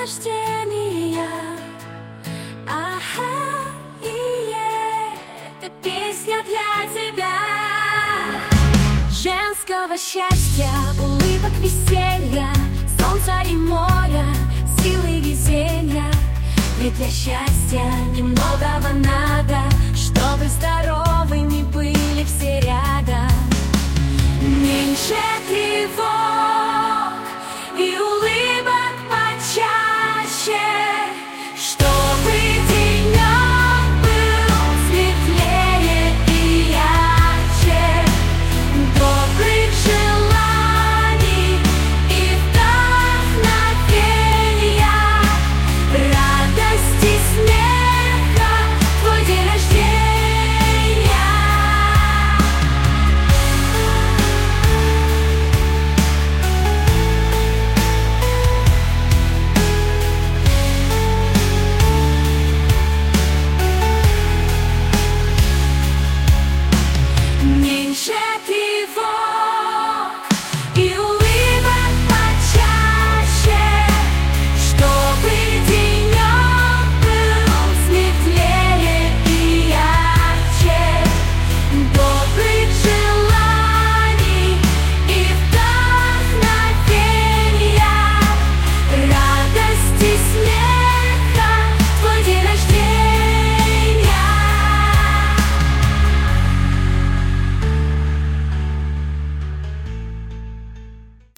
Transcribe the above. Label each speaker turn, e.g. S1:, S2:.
S1: рождения. Ага, это песня для тебя. Женского счастья, улыбок, веселья, солнца и моря, силы везения. Ведь для счастья немногого надо, чтобы здоровыми были все рядом. Меньше